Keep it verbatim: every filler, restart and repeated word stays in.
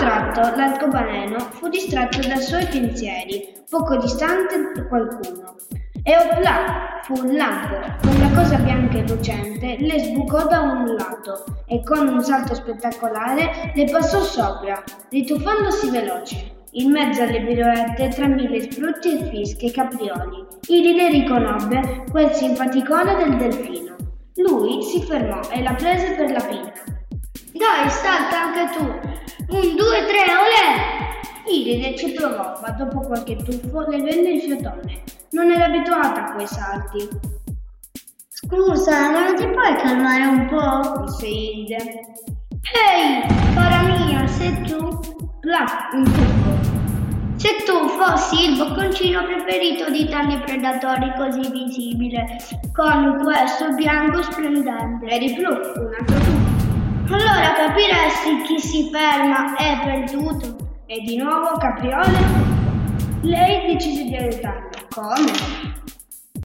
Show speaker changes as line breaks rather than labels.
tratto l'arcobaleno fu distratto dai suoi pensieri, poco distante da qualcuno. E opla! Fu un lampo, quella cosa bianca e lucente le sbucò da un lato e con un salto spettacolare le passò sopra, rituffandosi veloce. In mezzo alle piroette, tra mille sprutti e fischi e caprioli, Iride riconobbe quel simpaticone del delfino. Lui si fermò e la prese per la pinna. Dai, salta anche tu! Un, due, tre, olè! Iride ci provò, ma dopo qualche tuffo le venne il fiatone. Non era abituata a quei salti.
Scusa, non ti puoi calmare un po'?
Disse Iride.
Ehi, cara mia, sei tu?
Plaf, un tuffo.
Se tu fossi il bocconcino preferito di tali predatori così visibile, con questo bianco splendente.
Eri blu, un altro tuffo.
Allora capiresti chi si ferma è perduto.
E di nuovo capriole. Lei decise di aiutarlo. Come?